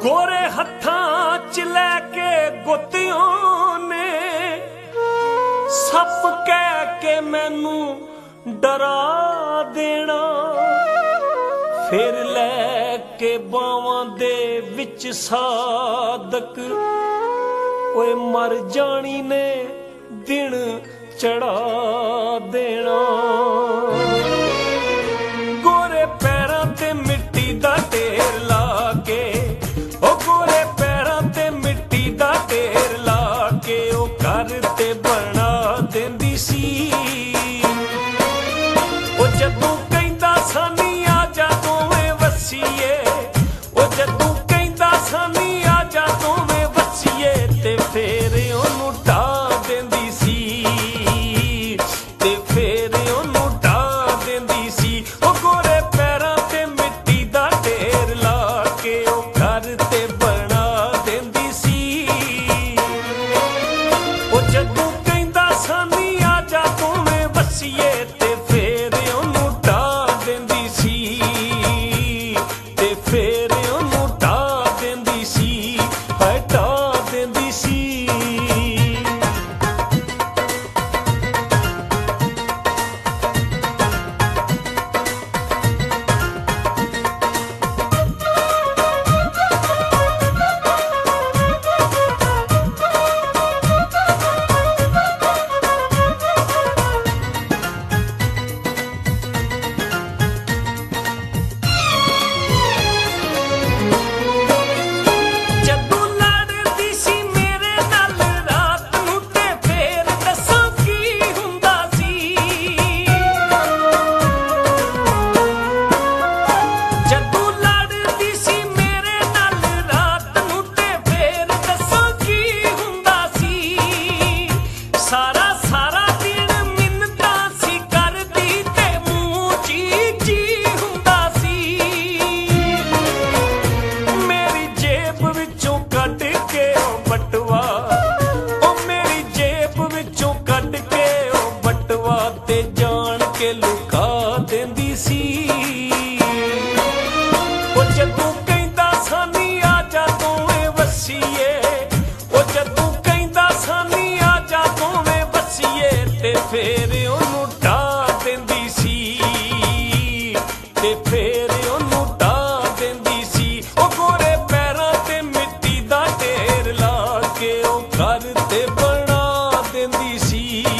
गोरे हत्थां च लैके गुत्तियों ने सप कह के मैनू डरा देना, फिर लैके बावां दे विच सादक ओए मर जानी ने दिन चढ़ा देना। गोरे पैरां ते मिट्टी दा ढेर ला के, ओ गोरे पैरां ते मिट्टी दा ढेर ला के ओ घर ते बना देंदी सी। ओ जदों कहंदा सानी आ जा दोवें वसीए, ओ जदों कहंदा सानी आ जा दोवें वसीए, ते फेर ओनू ढा देंदी सी, ते फेर ओनू ढा देंदी सी। ओ गोरे पैरां ते मिट्टी दा ढेर ला के ओ घर ते बना देंदी सी। ओ जदों कहंदा सानी आ जा दोवें वसीए, ते फेर ओनू ढा देंदी सी, ते फेर ओनू ढा देंदी सी, हाय ढा देंदी सी। जदों लड़दी सी मेरे नाल रात नूं, ते फेर दस्सां की हुंदा सी। जदों लड़दी सी मेरे नाल रात नूं, ते फेर दस्सां की हुंदा सी। सारा सारा दिन मिन्नतां सी करदी, ते मूंह जी हुंदा सी। मेरी जेब विचों कढ के ओ बटवा, ओ मेरी जेब विचों कढ के ओ बटवा, ते जान के लुका देंदी सी। ओ जदों कहंदा सानी आ जा दोवें वसीए, ओ जदों कहंदा सानी आ जा दोवें वसीए, ते फेर ओनू ढा देंदी सी, ते फेर ओनू ढा देंदी सी। ओ गोरे पैरां ते मिट्टी दा ढेर ला के ओ घर ते बना देंदी सी।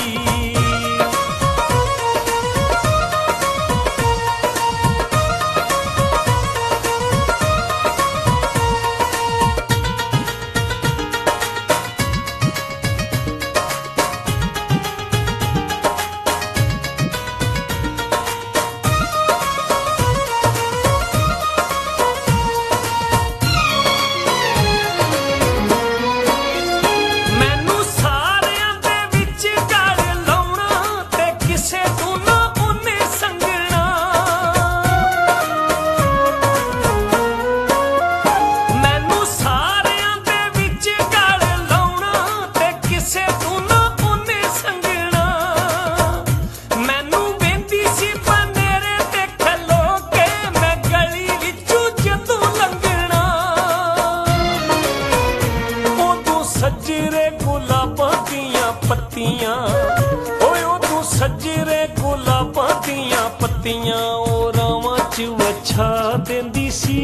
मैनू सारियां दे विच गल लाउणा, ते किसे तों ना ओने संगना। मैनू सारियां दे विच गल लाउणा, ते किसे तों ना ओने संगना। मैनू वेंदी सी बनेरे ते खलो के, मैं गली विचों जदों लंघना। उदों सजरे गुलाबां दियां पत्तियां, ओए उदों सजरे गुलाबां दियां पत्तियां ओ रावां च वछा देंदी सी।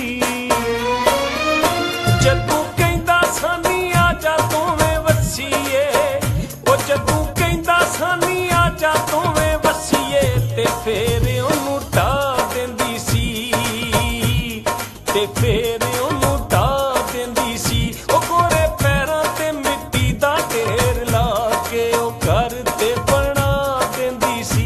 जदों कहंदा सानी आ जा दोवें वसीए, ओ जदों कहंदा सानी आ जा दोवें वसीए, ते फेर ओनू ढा देंदी सी, ते फेर ओनू ढा देंदी सी। ओ गोरे पैरां ते मिट्टी दा ढेर ला के ओ घर ते बना देंदी सी।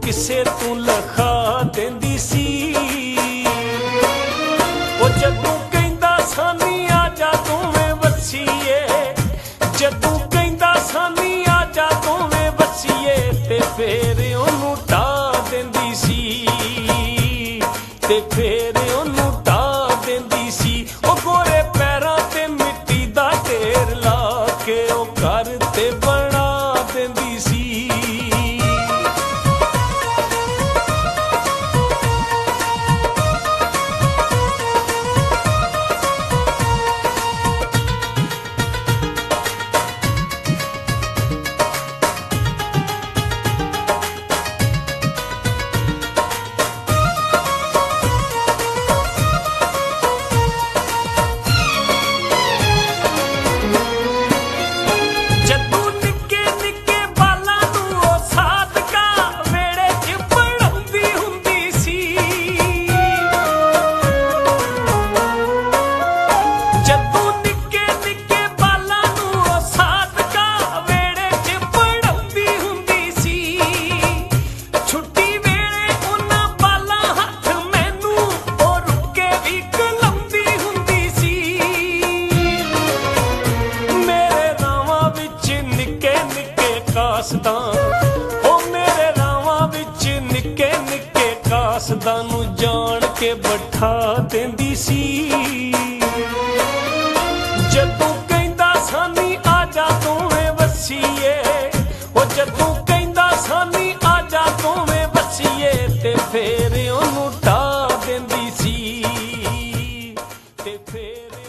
ਕਿਸੇ ਤੂੰ ਲਖਾ ਦਿੰਦੀ ਸੀ। ਉਹ ਜਦੋਂ ਕਹਿੰਦਾ ਸਾਨੀ ਆ ਜਾ ਦੋਵੇਂ ਵਸੀਏ, ਜਦੋਂ ਕਹਿੰਦਾ ਸਾਨੀ ਆ ਜਾ ਦੋਵੇਂ ਵਸੀਏ, ਤੇ ਫੇਰ ਉਹਨੂੰ ਢਾ ਦਿੰਦੀ ਸੀ, ਤੇ ਫੇਰ ਉਹਨੂੰ ਢਾ ਦਿੰਦੀ ਸੀ। ਉਹ ਗੋਰੇ ਪੈਰਾਂ ਤੇ ਮਿੱਟੀ ਦਾ ਢੇਰ ਲਾ ਕੇ ਉਹ ਘਰ ਤੇ ਬਣਾ ਦਿੰਦੀ ਸੀ। ਉਹ ਮੇਰੇ ਰਾਵਾਂ ਵਿੱਚ ਨਿੱਕੇ ਨਿੱਕੇ ਕਾਸਦਾਂ ਨੂੰ ਜਾਣ ਕੇ ਬਿਠਾ ਦਿੰਦੀ ਸੀ। ਜਦੋਂ ਕਹਿੰਦਾ ਸਾਨੀ ਆ ਜਾ ਦੋਵੇਂ ਵਸੀਏ, ਉਹ ਜਦੋਂ ਕਹਿੰਦਾ ਸਾਨੀ ਆ ਜਾ ਦੋਵੇਂ ਵਸੀਏ, ਤੇ ਫੇਰ ਉਹਨੂੰ ਢਾ ਦਿੰਦੀ ਸੀ, ਤੇ ਫੇਰ